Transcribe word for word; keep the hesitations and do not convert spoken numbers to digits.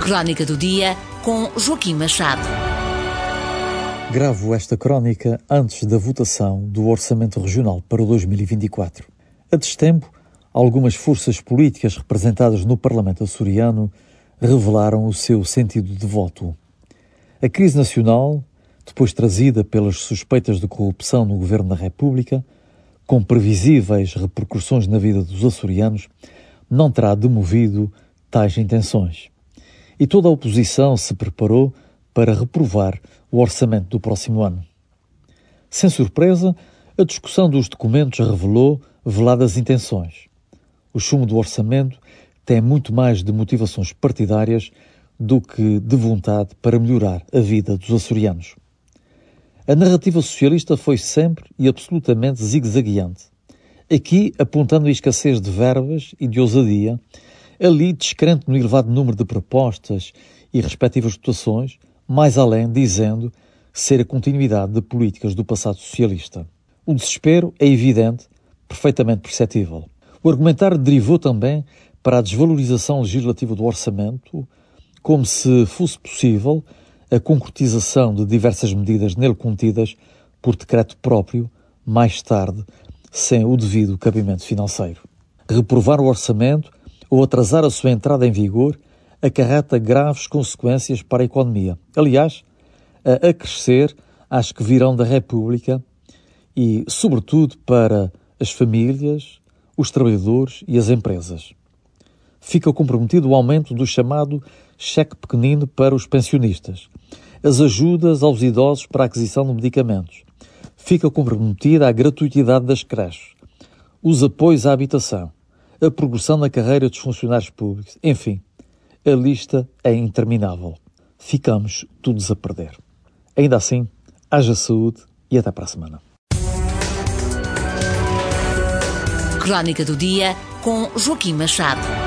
Crónica do Dia, com Joaquim Machado. Gravo esta crónica antes da votação do Orçamento Regional para o dois mil e vinte e quatro. A destempo, algumas forças políticas representadas no Parlamento açoriano revelaram o seu sentido de voto. A crise nacional, depois trazida pelas suspeitas de corrupção no Governo da República, com previsíveis repercussões na vida dos açorianos, não terá demovido tais intenções. E toda a oposição se preparou para reprovar o orçamento do próximo ano. Sem surpresa, a discussão dos documentos revelou veladas intenções. O chumbo do orçamento tem muito mais de motivações partidárias do que de vontade para melhorar a vida dos açorianos. A narrativa socialista foi sempre e absolutamente zigue-zagueante. Aqui apontando a escassez de verbas e de ousadia, ali descrente no elevado número de propostas e respectivas votações, mais além dizendo ser a continuidade de políticas do passado socialista. O desespero é evidente, perfeitamente perceptível. O argumentário derivou também para a desvalorização legislativa do orçamento, como se fosse possível a concretização de diversas medidas nele contidas por decreto próprio, mais tarde, sem o devido cabimento financeiro. Reprovar o orçamento ou atrasar a sua entrada em vigor acarreta graves consequências para a economia. Aliás, a acrescer às que virão da República e, sobretudo, para as famílias, os trabalhadores e as empresas. Fica comprometido o aumento do chamado cheque pequenino para os pensionistas, as ajudas aos idosos para a aquisição de medicamentos. Fica comprometida a gratuitidade das creches, os apoios à habitação, a progressão na carreira dos funcionários públicos. Enfim, a lista é interminável. Ficamos todos a perder. Ainda assim, haja saúde e até para a semana. Crónica do Dia, com Joaquim Machado.